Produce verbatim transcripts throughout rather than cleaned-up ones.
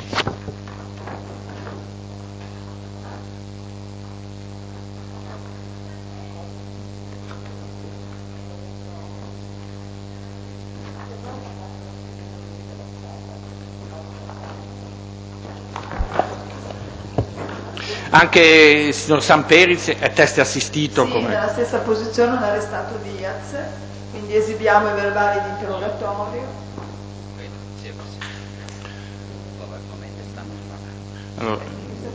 Anche il signor Samperi è test assistito. Sì, come... nella stessa posizione un arrestato Diaz, quindi esibiamo i verbali di interrogatorio. Allora,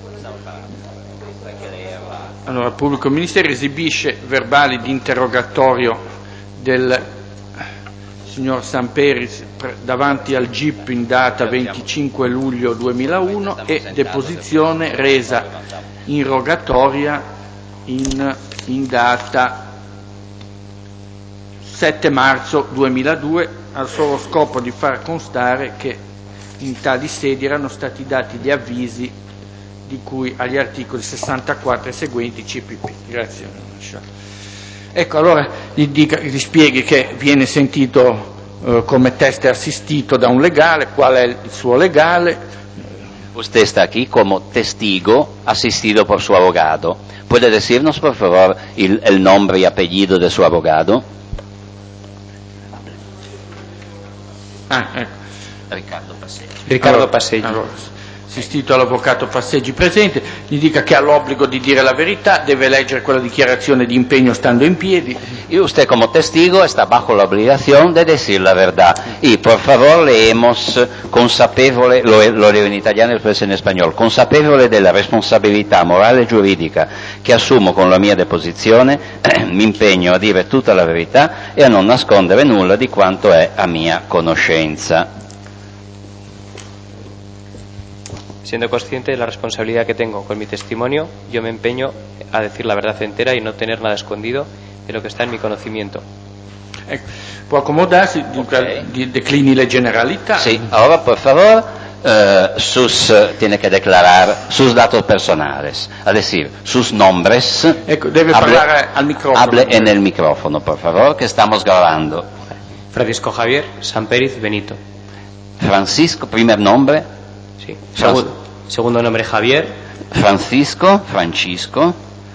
allora, il pubblico ministero esibisce verbali di interrogatorio del signor Samperi davanti al G I P in data venticinque luglio duemilauno e deposizione resa in rogatoria in, in data sette marzo duemiladue, al solo scopo di far constare che in tali sedi erano stati dati gli avvisi di cui agli articoli sessantaquattro e seguenti C P P. Grazie. Ecco, allora gli, dica, gli spieghi che viene sentito eh, come test assistito da un legale, qual è il suo legale. Usted está aquí como testigo asistido por su abogado. ¿Puede decirnos, por favor, el, el nombre y apellido de su abogado? Ah, ecco. Riccardo Passeggi. Riccardo allora, Passeggi. Allora, assistito all'avvocato Passeggi presente, gli dica che ha l'obbligo di dire la verità, deve leggere quella dichiarazione di impegno stando in piedi. Y usted como testigo está bajo la obligación de decir la verdad. Y por favor leemos consapevole, lo, lo leo in italiano e después en español, consapevole della responsabilità morale e giuridica che assumo con la mia deposizione, mi impegno a dire tutta la verità e a non nascondere nulla di quanto è a mia conoscenza. Siendo consciente de la responsabilidad que tengo con mi testimonio, yo me empeño a decir la verdad entera y no tener nada escondido de lo que está en mi conocimiento. Ecco, può accomodarsi, okay. Declini le generalità. Sí, ahora por favor, eh, sus, tiene que declarar sus datos personales, es decir, sus nombres. Ecco, deve hable, parlare al microfono. Hable en el micrófono, por favor, que estamos grabando. Francisco Javier Samperiz Benito. Francisco, primer nombre. Sí. Segundo, segundo nombre Javier. Francisco, Francisco.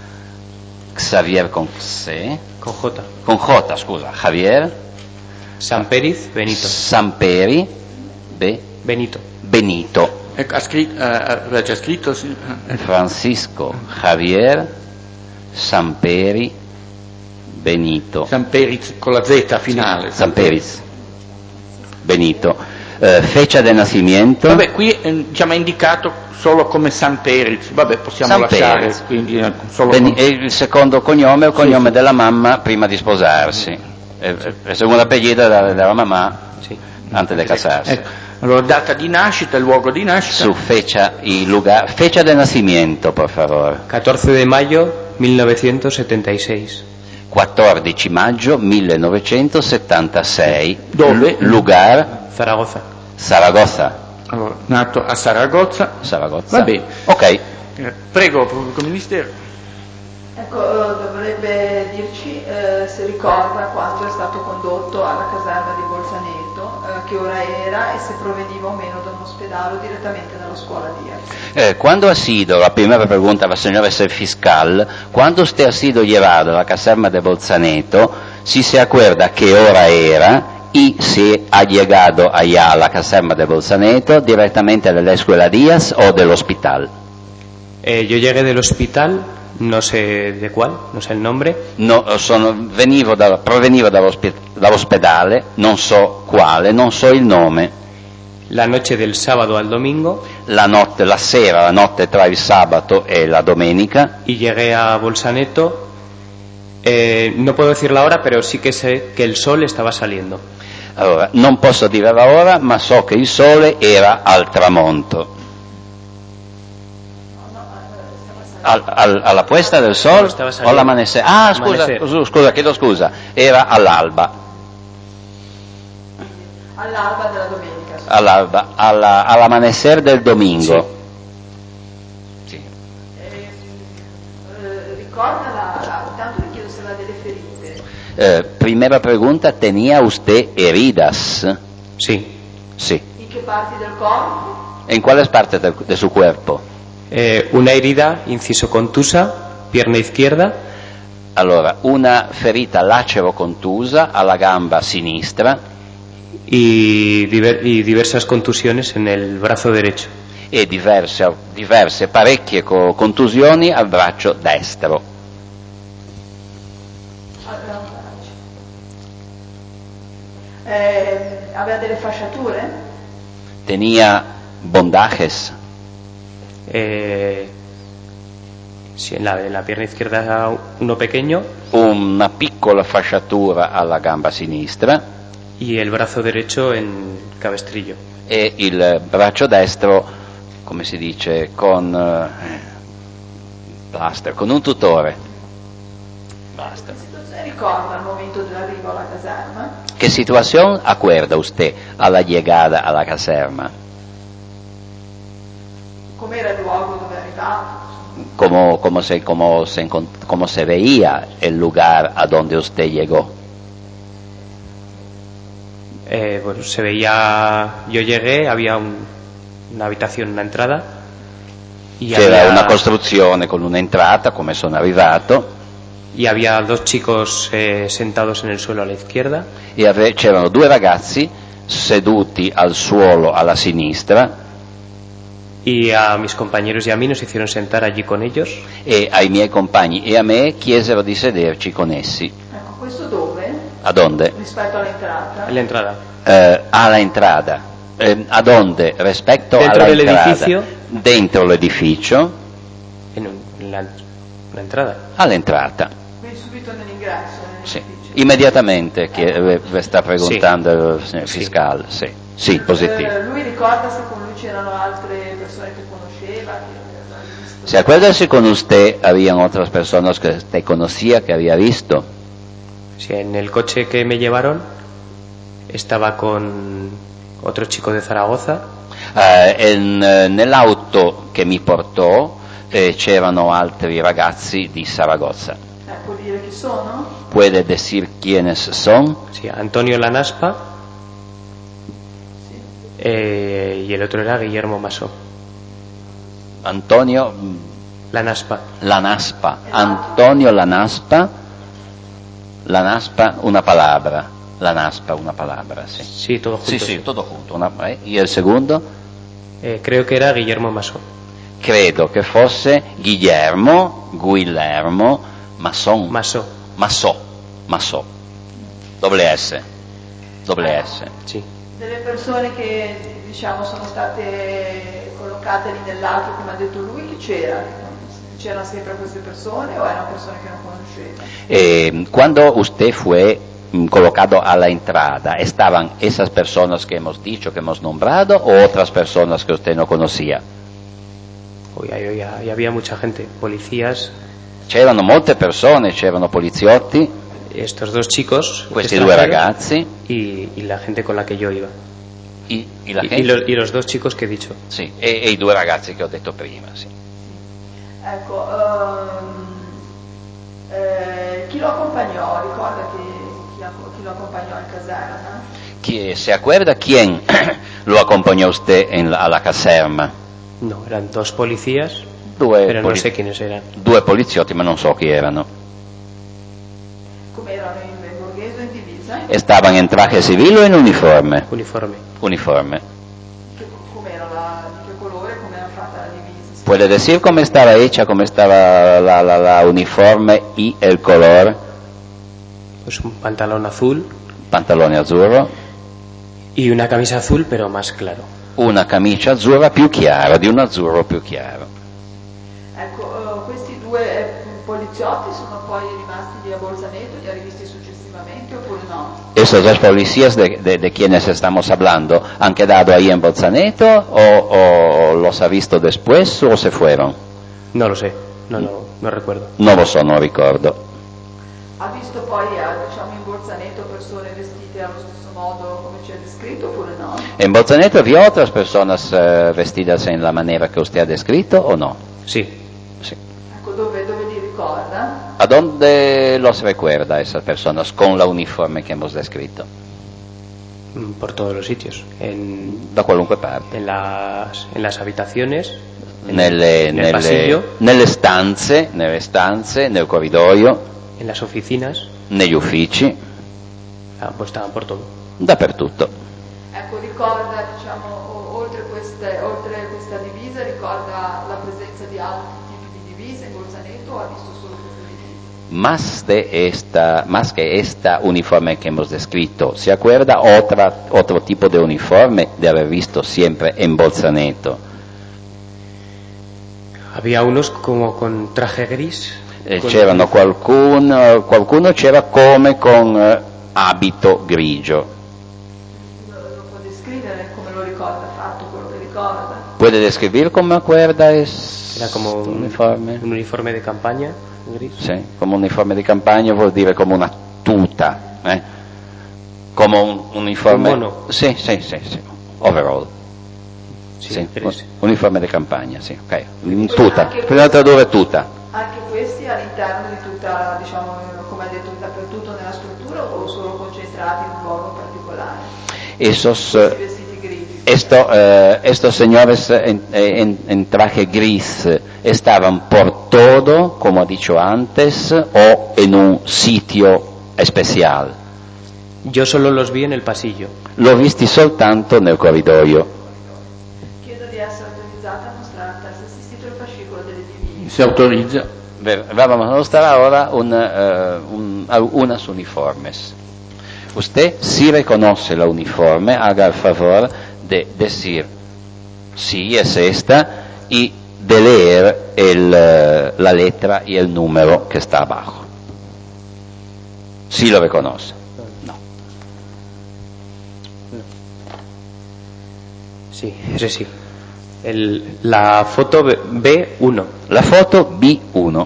Xavier con C. Con J. Con J, scusa. Javier. Samperiz Benito. Samperi. B. Benito. Benito. Ecco, ha scritto, uh, c'è scritto sì. Francisco Javier Samperi Benito. Samperiz con la Z finale. Sì, Samperiz Benito. Uh, fecha de nacimiento. Vabbè, qui eh, diciamo, è indicato solo come Samperiz, vabbè, possiamo Samperiz. lasciare quindi eh, solo Ben, con... il secondo cognome è il cognome sì, della mamma prima di sposarsi, sì. Il secondo apellido della, della mamma sì, antes de casarsi. Ecco. Allora, data di nascita, il luogo di nascita. Su fecha y lugar, fecha de nacimiento, por favor. catorce de mayo millenovecentosettantasei. quattordici maggio millenovecentosettantasei. Dove? L- lugar? Zaragoza. Zaragoza. Allora, nato a Saragozza. Saragozza. Va bene. Ok. Eh, prego, pubblico ministero. Ecco, dovrebbe dirci eh, se ricorda quando è stato condotto alla caserma di Bolzaneto, eh, che ora era e se proveniva o meno da un ospedale o direttamente dalla scuola Diaz. Eh, cuando ha sido, la primera pregunta va señor es el fiscal, cuando usted ha sido llevado a la caserma de Bolzaneto, si se acuerda qué hora era y si ha llegado allá a la caserma de Bolzaneto directamente de la escuela Díaz o del hospital. Eh, yo llegué del hospital, no sé de cuál, no sé el nombre. No, sono, venivo da, provenivo dall'ospedale, non so quale, non so il nome. La noche del sábado al domingo. La notte, la sera, la notte tra il sabato e la domenica. Y llegué a Bolzaneto. Eh, no puedo decir la hora, pero sí que sé que el sol estaba saliendo. Allora, non posso dire la ora, ma so che il sole era al tramonto. Al, al, alla puesta del sol o all'amanecer? Ah, scusa, scusa, scusa, chiedo scusa, era all'alba. All'alba della domenica. All'alba, alla, all'amanecer del domingo. Sì. Sì. Eh, eh, ricorda la, la, tanto le chiedo se aveva delle ferite. Eh, primera pregunta, ¿tenía usted heridas? Sí. Sí. In che parti del corpo? ¿En cuáles partes de, de su cuerpo? Eh, una herida, inciso contusa, pierna izquierda. Allora, una ferita lacero-contusa alla gamba sinistra. Y, diver, y diversas contusiones en el brazo derecho. E diverse, diverse parecchie co- contusioni al braccio destro. Eh, aveva delle fasciature? Tenía bondajes. Eh, sí, en, la, en la pierna izquierda uno pequeño. Una piccola fasciatura alla gamba sinistra. Y el brazo derecho en cabestrillo. E il braccio destro, come si dice, con eh, plaster, con un tutore. Basta. Che situazione ricorda al momento dell'arrivo alla caserma? ¿Qué situación acuerda usted a la llegada a la caserma? Com'era il luogo dove è arrivato? ¿Cómo, cómo, se, cómo, se, encont- cómo se veía el lugar a donde usted llegó? Eh, bueno, se veía, yo llegué, había un, una habitación, una entrada. Y C'era había, una costruzione con un'entrata, come sono arrivato, y había dos chicos eh, sentados en el suelo a la izquierda. e ave- c'erano due ragazzi seduti al suolo alla sinistra, Y a mis compañeros y a mí nos hicieron sentar allí con ellos. e ai miei compagni e a me chiesero di sederci con essi. Ecco, questo dove? A donde? Rispetto all'entrata? En la entrada. Eh, alla entrata. Eh, a donde? Rispetto Dentro alla dell'edificio? entrata. Dentro l'edificio, En, un- en la, la entrada. all'entrata. Quindi subito nell'ingresso? Sì. nell'edificio. Immediatamente che eh, vi sta preguntando il signor Sì. fiscale. Sì, sì, positivo. Eh, lui ricorda se con lui c'erano altre persone che conosceva? Che aveva visto? ¿Se acuerda si con usted habían otras personas que usted conocía, que había visto? Sí, en el coche que me llevaron estaba con otro chico de Zaragoza. Eh, in, eh, nell'auto che mi portò eh, c'erano altri ragazzi di Saragozza. Eh, può dire chi sono? ¿Puede decir quiénes son? Sí, Antonio Lanaspa. Eh, y el otro era Guillermo Masó. Antonio mm, Lanaspa. Lanaspa. Antonio Lanaspa. Lanaspa, una palabra. Lanaspa, una palabra, sí. Sí, todo junto. Sí, sí, todo junto. Una- eh, ¿Y el segundo? Eh, creo que era Guillermo Masó. Credo che fosse Guillermo, Guillermo Masson. Masó. Massò, Massò, doble S, doble S. Sí. Delle persone che diciamo sono state collocate lì nell'auto come ha detto lui, chi c'era? C'erano sempre queste persone o erano persone che non conosceva? Eh, cuando usted fue mm, colocado a la entrada, ¿estaban esas personas que hemos dicho, que hemos nombrado, o otras personas que usted no conocía? Uy, ahí, ahí- ahí había mucha gente, policías, C'erano molte persone, c'erano poliziotti, estos dos chicos questi due extranjeros, ragazzi, y, y la gente con la que yo iba. y, y la Y, y gente, los, y los dos chicos que he dicho. sì, e, e i due ragazzi che ho detto prima, sì. Ecco, ehm, eh, chi lo accompagnò? Ricorda che chi, chi lo accompagnò in caserma? Chi- ¿Se acuerda quién lo acompañó usted en la- a la caserma? No, eran dos policías, Due, pero no poli- sé quiénes eran. due poliziotti, ma non so chi erano. Come erano in, in borghese o in divisa? Estaban en traje civil o en uniforme? Uniforme. Uniforme. Che, com'era la, di che colore, come era fatta la divisa? ¿Puede decir cómo estaba hecha, cómo estaba la, la- la uniforme y el color? Pues un pantalón azul Pantalone azzurro, y una camisa azul, pero más claro. una camicia azzurra più chiara, di un azzurro più chiaro. Ecco, eh, questi due eh, poliziotti sono poi rimasti lì a Bolzaneto, li ha rivisti successivamente oppure no? ¿Esos dos policías de, de- de quienes estamos hablando han quedado ahí en Bolzaneto o, o los ha visto después o se fueron? No lo sé, no, no, no recuerdo. No lo so, non ricordo. Ha visto poi eh, diciamo in Bolzaneto persone vestite allo stesso modo come ci ha descritto oppure no? ¿En Bolzaneto vio otras personas eh, vestidas en la manera que usted ha descrito o no? Sí, Sí. Ecco, dove, dove li ricorda? ¿A dónde los recuerda esas personas con la uniforme que hemos descrito? Por todos los sitios. En, da qualunque parte. En las, en las habitaciones, en, nelle, en el nelle, pasillo, nelle stanze, nelle stanze, nel corridoio, en las oficinas, negli uffici, ah, pues estaban por todo. Dappertutto. Ecco, ricorda, diciamo, oltre, queste, oltre questa divisa, ricorda la presenza di altri tipi di divise in Bolzaneto o ha visto solo questa divisa? Más, de esta, más que esta uniforme que hemos descrito, ¿se acuerda otra, otro tipo de uniforme de haber visto siempre en Bolzaneto? Había unos como con traje gris. Eh, con... C'erano qualcuno, qualcuno c'era come con eh, abito grigio. Lo, lo può descrivere come lo ricorda, fatto quello che ricorda? ¿Puede describir cómo acuerda es Era como un uniforme? Un uniforme de campaña gris. Sì, come un uniforme di campagna vuol dire come una tuta, eh? Come un uniforme... Un mono. Sì, sì, sì, sì. Overall. Sì, Sì, gris. uniforme di campagna, sì, ok. Quindi Tuta, anche bisogna tradurre tuta. Anche questi all'interno di tutta, diciamo, come ha detto, dappertutto nella struttura o solo concentrati in un luogo particolare? Esos, Questi vestiti grigi. esto, eh, estos señores en, en, en traje gris estaban por todo, como ha dicho antes, o en un sitio especial. Yo solo los vi en el pasillo. L'ho visti soltanto nel corridoio. Chiedo di essere autorizzata a mostrare al terzo assistito il fascicolo delle divise. Se autorizza. Ver, vamos a mostrar ahora una, uh, un, unas uniformes. Usted, si reconoce la uniforme, haga el favor de decir sí, es esta, y de leer el, uh, la letra y el número que está abajo. Si lo reconoce. No. Sí, ese sí. El, la foto B uno. La foto B uno.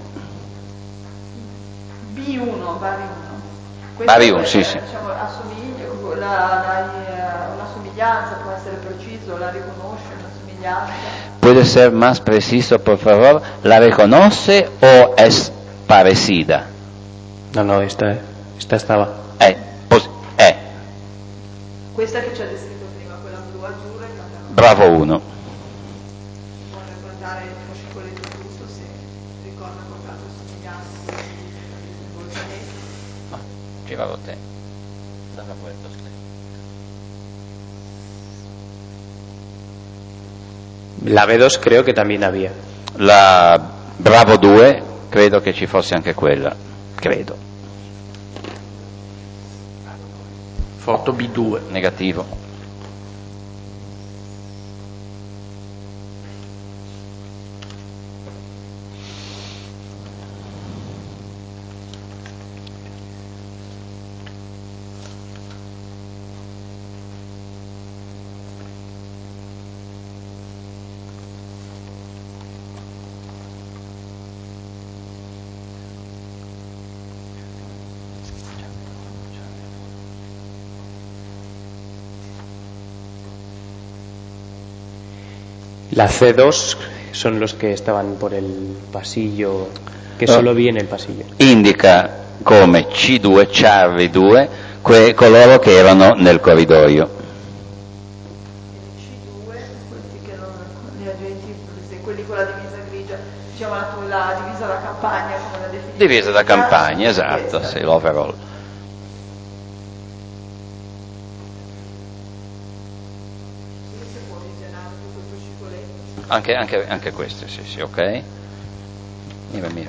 B uno, Bari uno. Bari uno, sì, sì. Diciamo, assomiglia, la, la, una somiglianza, può essere preciso, la riconosce, una somiglianza. ¿Puede ser más preciso, por favor? ¿La reconoce o es parecida? No, no, esta, esta estaba. Eh, pues, eh. Questa che ci ha descritto prima, quella blu-azzurra, è stata... Bravo uno. Può ricordare il fascicoletto giusto, se ricorda qualcosa somigliante in Bolzaneto. No, giralo te. Dalla vuelta usted. La B dos creo que también había. La Bravo due, credo che ci fosse anche quella. Credo. Foto B due. Negativo. La C dos son los que estaban por el pasillo, che solo vi en el pasillo. Indica come C due, Charlie due, que, coloro che erano nel corridoio. C due, questi che non, gli agenti, quelli con la divisa grigia, diciamo la, la divisa da campagna, come la definizione. Divisa da campagna, esatto, sì, l'overall. Anche, anche, anche queste, sì, sì, ok. Mira, mira.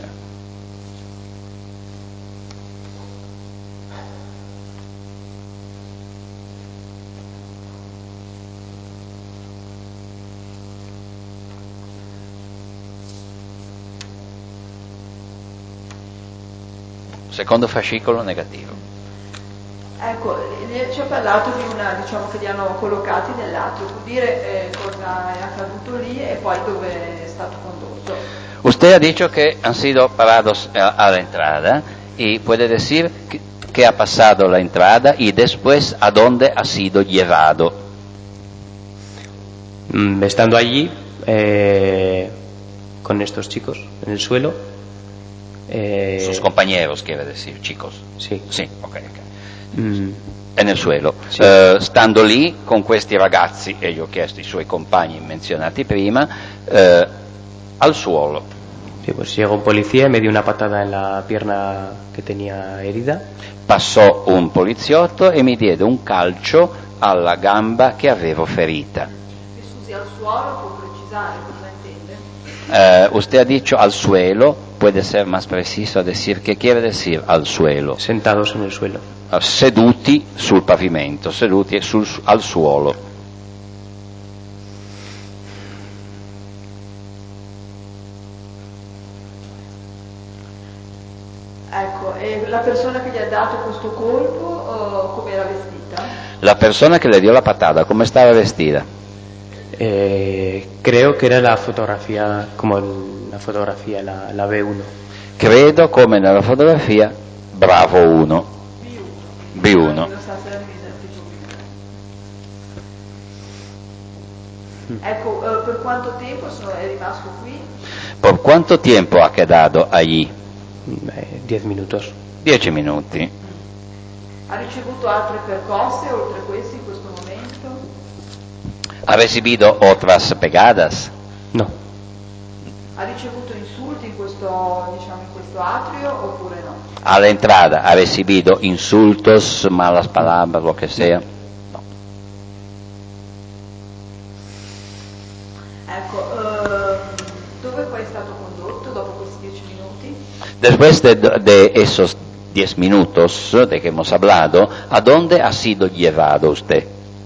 Secondo fascicolo negativo. Ecco, ci ha parlato di una, diciamo che li hanno collocati nell'atrio, può dire eh, cosa è accaduto lì e poi dove è stato condotto. Usted ha dicho que han sido parados a, a la entrada y puede decir que, que ha pasado la entrada y después a dónde ha sido llevado. Mm, estando allí eh, con estos chicos en el suelo, Eh, Sus compañeros, quiere decir, chicos. Sì. Sì, ok, ok. Mm. È nel suelo. Sì. Eh, stando lì con questi ragazzi, e gli ho chiesto i suoi compagni menzionati prima, eh, al suolo. Sí, pues llegó un policía y me dio una patada en la pierna que tenía herida. Passò un poliziotto e mi diede un calcio alla gamba che avevo ferita. Scusi, al suolo può precisare cosa intende? Eh, usted ha dicho al suelo, puede ser más preciso a decir qué quiere decir al suelo. Sentados en el suelo. Seduti sul pavimento, seduti sul, al suolo. Ecco, e la persona che gli ha dato questo colpo, uh, come era vestita? La persona che le dio la patada, come stava vestita? Eh, creo que era la fotografía, como el, la fotografía, la, la B uno. Credo come nella fotografia, bravo uno. B uno. Ecco, uh, per quanto tempo sono, è rimasto qui? Por quanto tempo ha quedado allí? Eh, diez minutos. Dieci minuti. Ha ricevuto altre percosse oltre questi in questo momento? ¿Ha recibido otras pegadas? No. Ha ricevuto insulti in questo, diciamo, in questo atrio oppure no? A la entrada, ¿ha recibido insultos, malas palabras, lo que sea? No. Ecco, uh, dove poi è stato condotto dopo questi dieci minuti? Después de, de esos diez minutos de que hemos hablado, ¿a dónde ha sido llevado usted?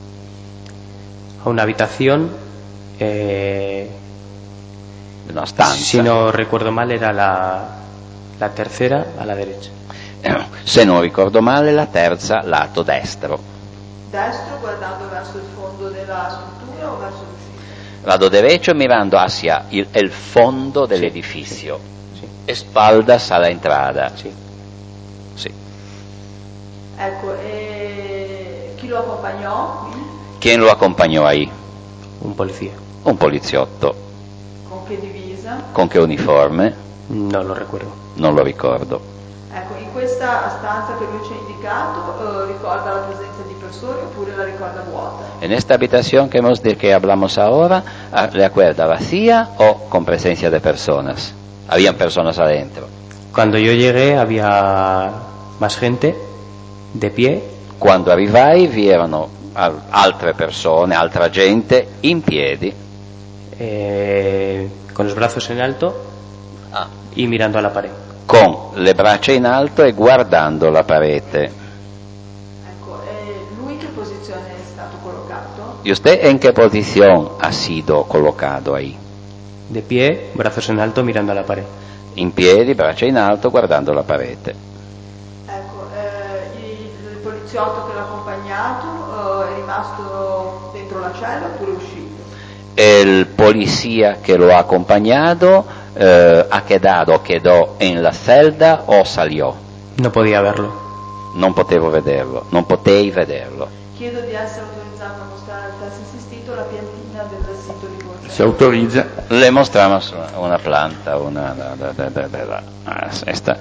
A una habitación, eh, Una stanza. si no recuerdo mal era la, la tercera a la derecha. Se non ricordo male, la terza lato destro. Destro guardando verso il fondo della struttura o verso l'uscita? Lato derecho mirando hacia il, el fondo dell'edificio. Sì. Espaldas a la entrada. Sì. Sì. Ecco, e chi lo accompagnò qui? ¿Quién lo acompañó ahí? Un policía. Un poliziotto. Con che divisa? Con che uniforme? No lo recuerdo. Non lo ricordo. Ecco, in questa stanza che lui ci ha indicato, eh, ricorda la presenza di persone oppure la ricorda vuota? En esta habitación que, hemos, de que hablamos ahora, ¿le acuerda vacía o con presencia de personas? Habían personas adentro. Cuando yo llegué había más gente de pie. Quando arrivai vi erano altre persone, altra gente in piedi. Eh, con los brazos en alto Ah. y mirando a la pared. Con le braccia in alto e guardando la parete. Ecco, e lui in che posizione è stato collocato? ¿Y usted en qué posición ha sido colocado ahí? De pie, brazos en alto, mirando a la pared. In piedi, braccia in alto, guardando la parete. Ecco, eh, il, il poliziotto che l'ha accompagnato eh, è rimasto dentro la cella oppure è uscito? El policía que lo ha acompañado eh, ha quedado, quedó en la celda o salió. No podía verlo. Non potevo vederlo, non potei vederlo. Chiedo di essere autorizzato a mostrare al test assistito la piantina del sito di Bolzano. Se autorizza. Le mostramos una planta, una... Da, da, da, da, da, da, esta.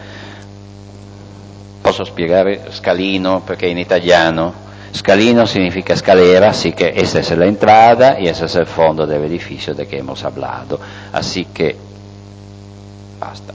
Posso spiegare scalino perché in italiano scalino significa escalera, así que esta es la entrada y ese es el fondo del edificio de que hemos hablado. Así que basta.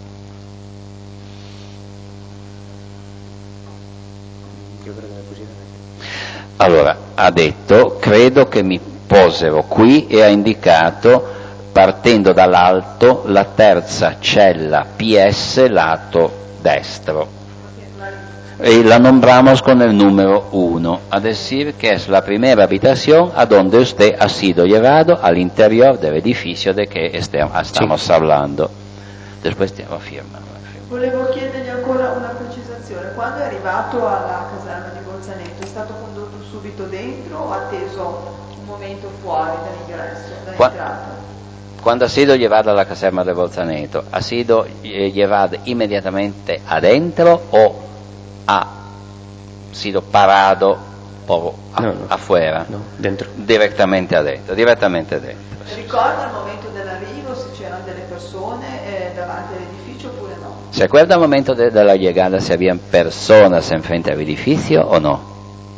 Allora, ha detto, credo che mi posero qui e ha indicato, partendo dall'alto, la terza cella P S lato destro. Y la nombramos con el número uno, a decir que es la primera habitación a donde usted ha sido llevado al interior del edificio de que estamos sí. hablando. Después stiamo firmando. Volevo chiedergli ancora una precisazione. Quando è arrivato alla caserma di Bolzaneto, è stato condotto subito dentro o ha atteso un momento fuori dall'ingresso, dall'entrata? Cuando ha sido llevado a la caserma de Bolzaneto, ¿ha sido eh, llevado inmediatamente adentro o ha sido parado po' a, no, no. afuera? No, dentro. Direttamente dentro, direttamente dentro. Ricorda il momento dell'arrivo, se c'erano delle persone eh, davanti all'edificio oppure no? ¿Se acuerda el momento de, de la llegada, si habían personas enfrente al edificio o no?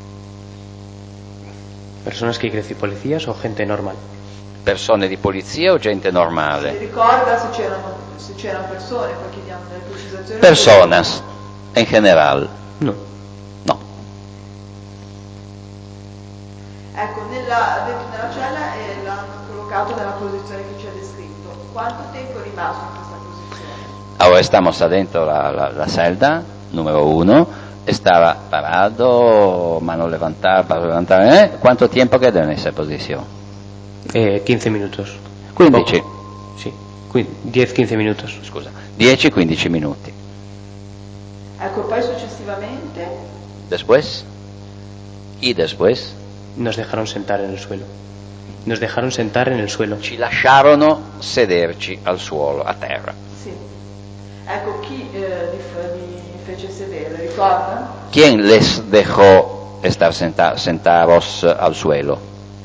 ¿Personas que quiere decir policías o gente normal? Persone di polizia o gente Si normale? ricorda se c'erano, se c'erano persone, poi chiediamo delle precisazioni. Personas, en general. No. No. Ecco, nella, dentro nella cella e l'hanno collocato nella posizione che ci ha descritto. Quanto tempo è rimasto in questa posizione? Ahora estamos adentro la, la, la celda, número uno. Estaba parado, mano levantada, para levantar. ¿eh? ¿Cuánto tiempo quedó en esa posición? Eh, quince minutos. quindici. Poco. Sí, diez quince minutos. Scusa, dieci quindici minuti. Ecco, poi successivamente Después, y después, Nos dejaron sentar en el suelo. Nos dejaron sentar en el suelo. ci lasciarono sederci al suolo, a terra. sì. Ecco, chi eh, li, f- li fece sedere, ricorda? ¿Quién les dejó estar senta- sentados al suelo?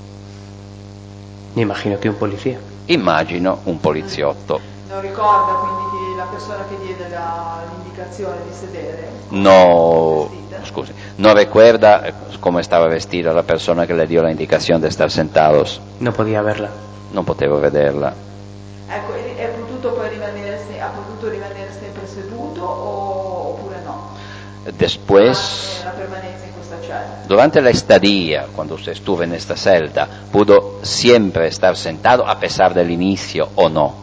Me imagino que un policía. Immagino un poliziotto. Non ricorda quindi chi, la persona che diede la, l'indicazione di sedere? No, Vestita? scusi, no recuerda eh, cómo estaba vestida la persona que le dio la indicación de estar sentados. No podía verla. Non potevo vederla. Ecco, è, è potuto poi rimanere, se- ha potuto rimanere sempre seduto o, oppure no? Después, Durante la permanenza in questa cella. durante la estadía, cuando usted estuvo en esta celda, ¿pudo siempre estar sentado a pesar del inicio o no?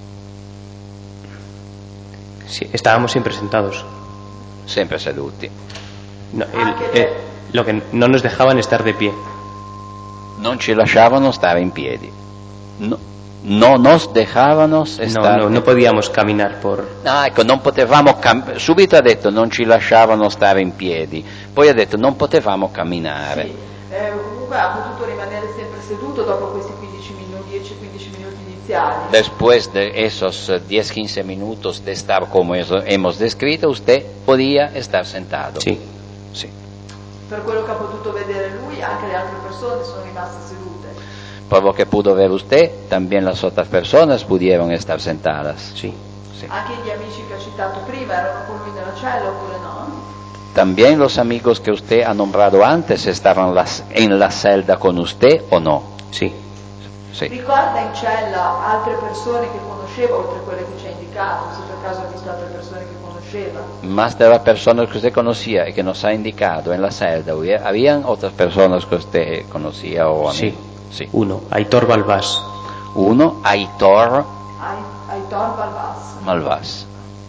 Sí, estábamos siempre sentados. Sempre seduti. No, el- eh, lo que no nos dejaban estar de pie. Non ci lasciavano stare in piedi. No, no nos dejavano No, stare. no, no podíamos caminar por. Ah, ecco, non potevamo cam- subito ha detto non ci lasciavano stare in piedi, poi ha detto non potevamo camminare. Sì, eh, comunque ha potuto rimanere sempre seduto dopo questi quindici minuti, dieci quindici minuti iniziali. Después de esos diez quince minutos de estar como eso hemos descrito, usted podía estar sentado. Sí. Sí. Per quello che ha potuto vedere lui, anche le altre persone sono rimaste sedute. Por lo que pudo ver usted, también las otras personas pudieron estar sentadas. Sí. Sí. Anche gli amici che ha citato prima erano con lui nella cella oppure no? También los amigos que usted ha nombrado antes estaban las- en la celda con usted o no. Sí. Sí. Ricorda in cella altre persone che conosceva oltre a quelle che ci ha indicato, se per caso ha visto altre persone che conosceva? Más de las personas que usted conocía y que nos ha indicado en la celda, ¿hubiera- ¿habían otras personas que usted conocía o Sí. amigos? Sí. Uno, Aitor Balbás. Uno, Aitor Ai- Aitor Balbas. Malvas.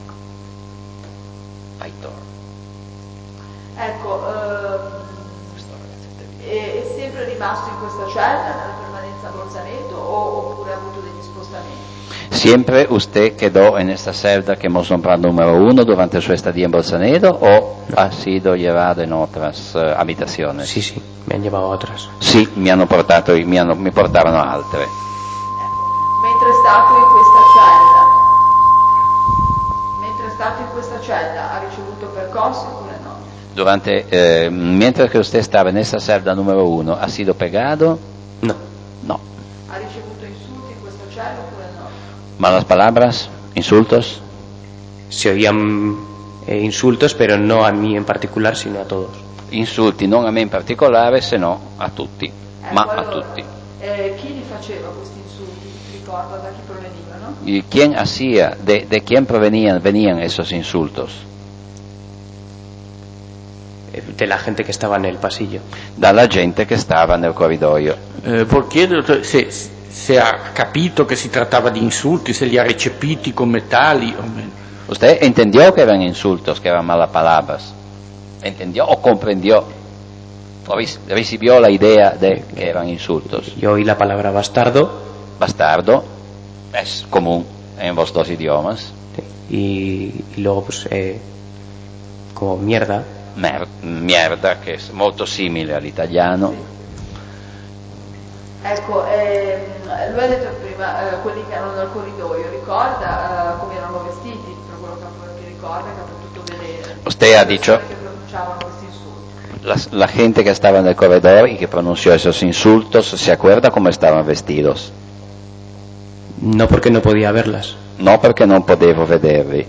Aitor. Ecco, ehm, è, è sempre rimasto in questa cella nella permanenza a Bolzaneto o, oppure ha avuto degli spostamenti? ¿Siempre usted quedó en esta celda que hemos nombrado número uno durante su estadía en Bolzanedo o ha sido llevado en otras eh, habitaciones? Sí, sí, me han llevado a otras. Sì, mi hanno portato, mi, hanno, mi portarono altre. Ecco, mentre è stato in questa cella, mentre è stato in questa cella ha ricevuto percossi oppure no? Durante, eh, mientras que usted estaba en esa celda número uno, ¿ha sido pegado? No. No. Ha ricevuto insulti in questa cella oppure no? ¿Malas palabras? ¿Insultos? Se oían eh, insultos, pero no a mí en particular, sino a todos. Insulti non a me in particolare, se no a tutti, Ecco, ma a allora, tutti. eh, chi li faceva questi insulti? Ricorda da chi provenivano? ¿Y quién hacía, de, de quién provenían venían esos insultos? Eh, De la gente que estaba en el pasillo. Dalla gente che stava nel corridoio. Eh, vuol chiedere se, se ha capito che si trattava di insulti, se li ha recepiti come tali o meno. ¿Usted entendió que eran insultos, que eran malas palabras? ¿Entendió o comprendió? ¿O ris- recibió la idea de que eran insultos? Yo oí la palabra bastardo Bastardo es común en los dos idiomas. y, y luego pues eh, como mierda. Mer- mierda, che è molto simile all'italiano. Ecco, ehm, lui ha detto prima, eh, quelli che erano nel corridoio, ricorda eh, come erano vestiti, per quello che, che ricorda, che ha potuto vedere. Usted ha dicho, Che pronunciavano questi insulti. La, la gente que estaba en el corredor y que pronunció esos insultos, ¿se acuerda cómo estaban vestidos? No, porque no podía verlas. No, perché non potevo vederli.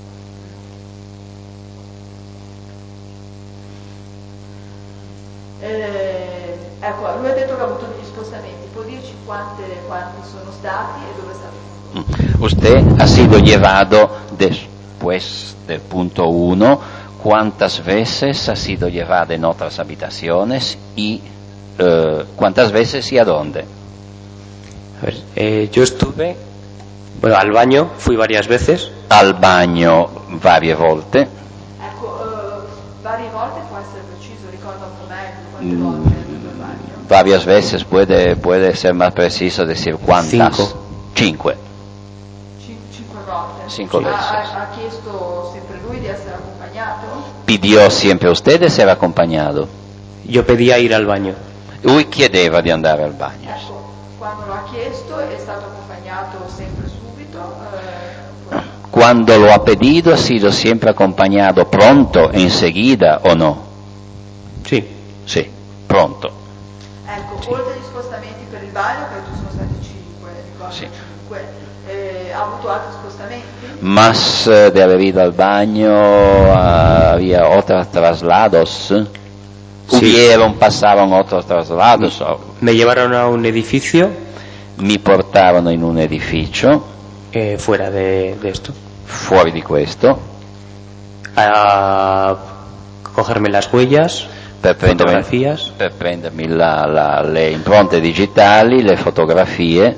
Eh, ecco, lui ha detto che ha avuto degli spostamenti, può dirci quante, quanti sono stati e dove è stato condotto? Usted ha sido llevado después del punto uno, cuántas veces ha sido llevado en otras habitaciones y eh, cuántas veces y a dónde. A ver, eh, yo estuve, bueno, al baño fui varias veces. Al baño varie volte. Ecco, uh, varie volte può essere preciso, ricorda un po' meglio quante volte è andato al bagno. Varias veces, puede, puede ser más preciso decir cuántas. Cinco. Cinque. Cin- cinque volte. Cinque Ha- veces. Ha, ha chiesto sempre lui di essere accompagnato? Pidió siempre usted de ser acompañado. Yo pedía ir al baño. Lui chiedeva di andare al bagno. Ecco, quando lo ha chiesto è stato accompagnato sempre subito? Eh, poi- Cuando lo ha pedido ha sido siempre acompañado pronto, enseguida o no? Sí. Sì, pronto. Ecco, oltre agli spostamenti per il bagno, che tu sono stati cinque, ricordo Sì. cinque, eh, ha avuto altri spostamenti? Más eh, de haber ido al baño, ah, había otros traslados. Sí. Hubieron, pasaron otros traslados. o Me llevaron a un edificio mi portarono in un edificio, eh, fuera de, de esto, fuori di questo, a cogerme las huellas, per prendermi, fotografías. per prendermi la- la- le impronte digitali, le fotografie.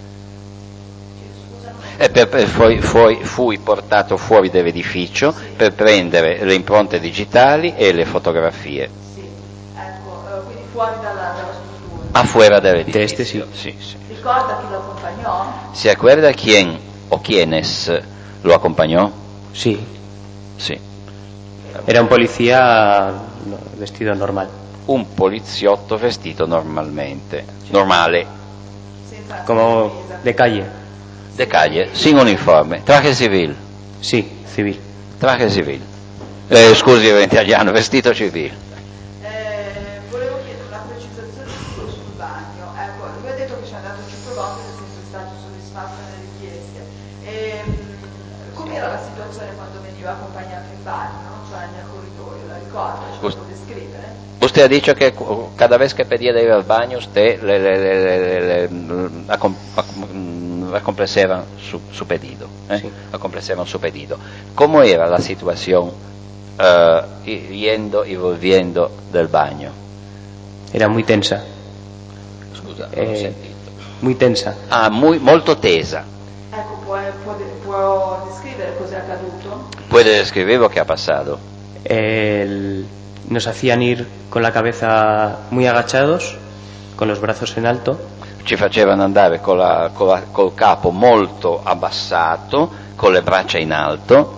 E per, per- fui, fui- fui portato fuori dall'edificio per prendere le impronte digitali e le fotografie. Sì, ecco, eh, quindi fuori dalla, dalla struttura. Afuera dell'edificio. Teste, sì. Sì, sì. Ricorda chi lo accompagnò? ¿Se acuerda quién o quiénes lo acompañó? Sí, Sí. era un policía no, vestido normal, Un poliziotto vestito normalmente. Normale. Senza como difesa. de calle. De calle, sin uniforme. Traje civil. Sí, civil. Traje civil. Eh, scusi, ero in italiano, vestito civile. Eh, volevo chiedere una precisazione sul, sul bagno. Ecco, lui ha detto che ci è andato cinque volte, nel senso è stato soddisfatto nelle richieste. Ehm, com'era la situazione quando veniva accompagnato in bagno, cioè nel corridoio? La ricorda? Ce la Us- può descrivere? Usted ha dicho que cu- cada vez que pedía de ir al baño, usted le, le, le, le- le- le- acom- acom- mm, acomplaceva su, su pedido. ¿eh? Sí. Acomplacevan su pedido. ¿Cómo era la situación eh, y- yendo y volviendo del baño? Era muy tensa, Scusa, non ho Eh, sentito. muy tensa. Ah, muy- molto tesa. Ecco, può, può, può descrivere cos'è accaduto? Puede describir lo que ha pasado. El- nos hacían ir con la cabeza muy agachados, con los brazos en alto, Ci facevano andare con la- con la- col capo molto abbassato, con le braccia in alto,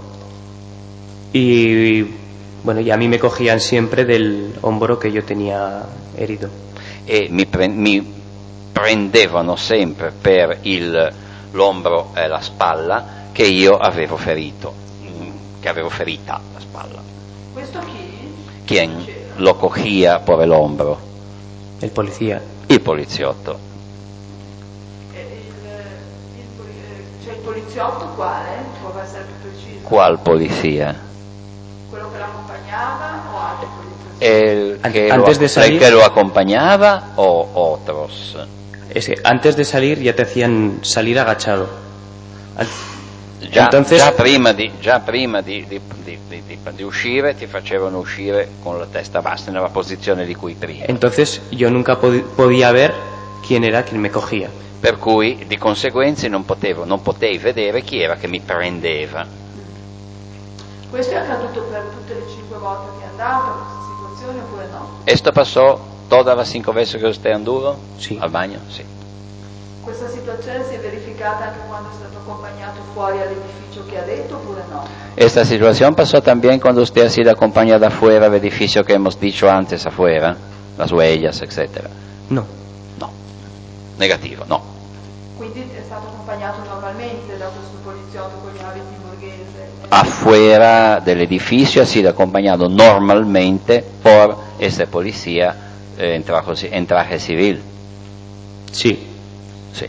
y bueno, y a mí me cogían siempre del hombro que yo tenía herido. e mi, pre- mi prendevano sempre per il, l'ombro e la spalla che io avevo ferito, mm, che avevo ferita la spalla. Questo chi? Quien C'era. lo cogía por el hombro? El policía. Il poliziotto. Eh, il, il, poli- eh, cioè il poliziotto quale? Può essere più preciso? Qual polizia? Quello che l'accompagnava o altri poliziotti? El An- que, antes lo, de salir- el que lo acompañaba o otros? Es que antes de salir ya te hacían salir agachado. An- Già, Entonces- già prima, di, già prima di, di- di- di- di- di uscire ti facevano uscire con la testa bassa nella posizione di cui prima, Entonces yo nunca pod- podía ver quién era quien me cogía. per cui di conseguenza non potevo, non potei vedere chi era che mi prendeva. Questo è accaduto per tutte le cinque volte che è andato, questa situazione oppure no? Esto pasó todas las cinco veces que usted anduvo Sí. al baño? Sì. Questa situazione si è verificata anche quando è stato accompagnato fuori all'edificio che ha detto oppure no? Esta situación pasó también cuando usted ha sido acompañada afuera del edificio que hemos dicho antes afuera, las huellas, etcétera. No. No. Negativo, no. Quindi è stato accompagnato normalmente da questo poliziotto con gli abiti borghese? Afuera del edificio ha sido acompañado normalmente por este policía eh, en, trajo, en traje civil. Sí. Sí.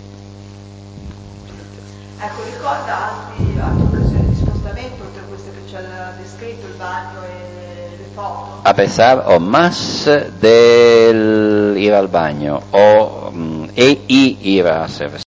Ecco, ricorda altri, altre occasioni di spostamento, oltre a queste che ci ha descritto, il bagno e le foto? A pesar o más del ir al baño o mm, e, y ir a hacer